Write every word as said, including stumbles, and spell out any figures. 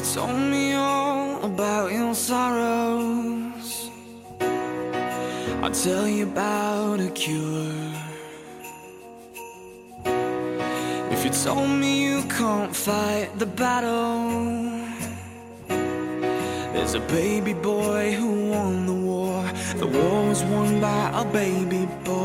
told me all about your sorrows, I'll tell you about a cure. If you told me you can't fight the battle, there's a baby boy who won the war. The war was won by a baby boy.